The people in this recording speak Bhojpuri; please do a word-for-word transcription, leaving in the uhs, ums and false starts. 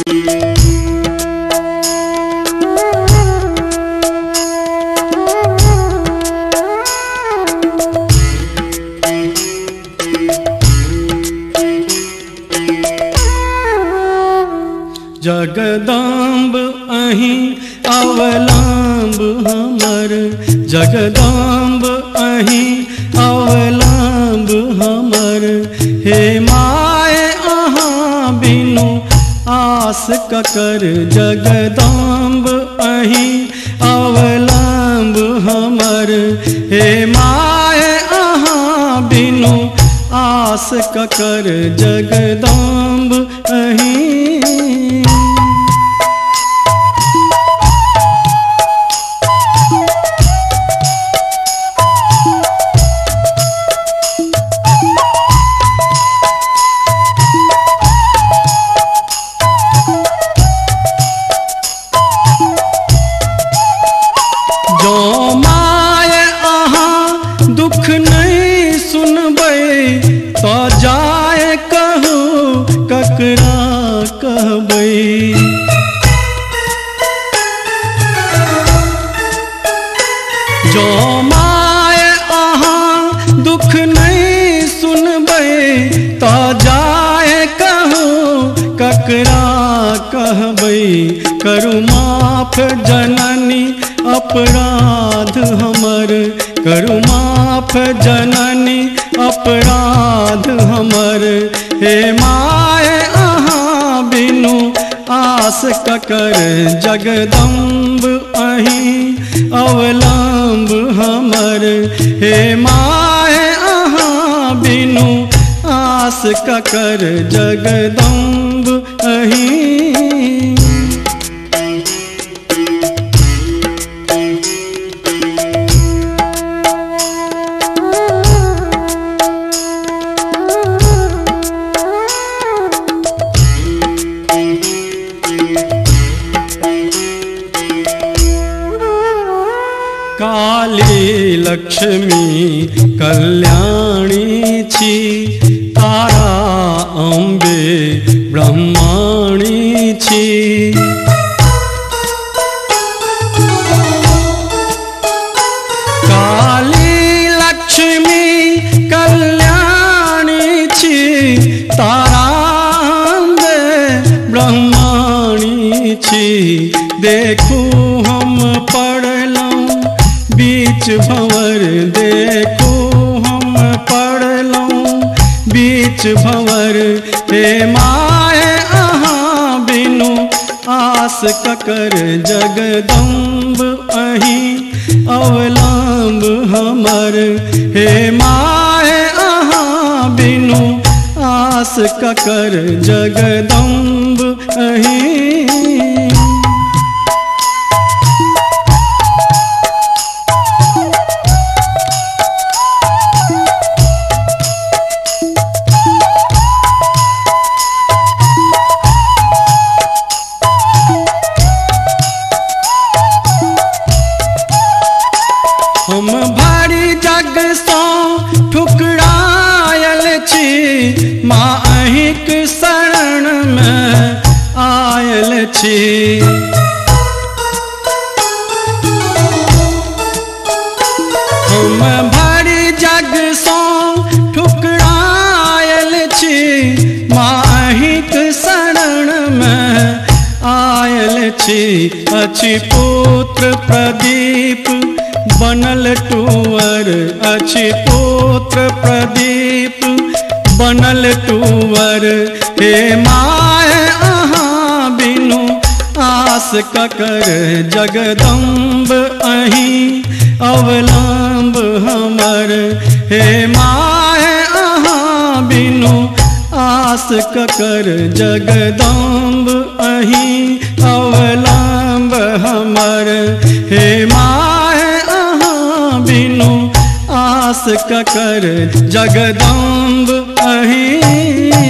जगदम्ब अहीं अवलंब हमर, जगदम्ब अहीं अवलंब हमर। हे माय अहाँ बिनु आस ककर, जगदम्ब अहीं अवलंब हमर। हे माय अहाँ बिनु आस ककर, जगदम्ब अहीं। जो माय अहाँ दुख नहीं सुनबै, तो जाय कहू ककरा कहबै। जो माय अहाँ दुख नहीं सुनबै, तो जाय कहू ककरा कहबै। करू माफ जननी अपराध हमर, करू माफ जननी अपराध हमर। हे माय अहाँ बिनु आस ककर, जगदम्ब अहीं अवलंब हमर। हे माय अहाँ बिनु आस ककर, जगदम्ब अहीं। काली लक्ष्मी कल्याणी छी, तारा अम्बे ब्रह्माणी छी। काली लक्ष्मी कल्याणी छी, तारा अम्बे ब्रह्माणी छी। देखू हम पढ़लौं बीच भंवर, देखो हम पढ़लौं बीच भंवर। हे माय अहाँ बिनु आस ककर, जगदम्ब अहीं अवलंब हमर। हे माय अहाँ बिनु आस ककर, जगदम्ब अहीं। हम भारी जग सो ठुकरायल छी, माँ अहिंक शरण में आयल छी। हम भारी जग सो ठुकरायल छी, माँ अहिंक शरण में आयल छी। अछि पुत्र प्रदीप बनल टूवर, अछि पुत्र प्रदीप बनल टूवर। हे माय अहाँ बिनु आस ककर, जगदम्ब अहीं अवलंब हमर। हे माय अहाँ बिनु आस ककर, जगदम्ब अहीं अवलंब हमर। हे माय अहाँ बिनु आस ककर, जगदम्ब अहीं।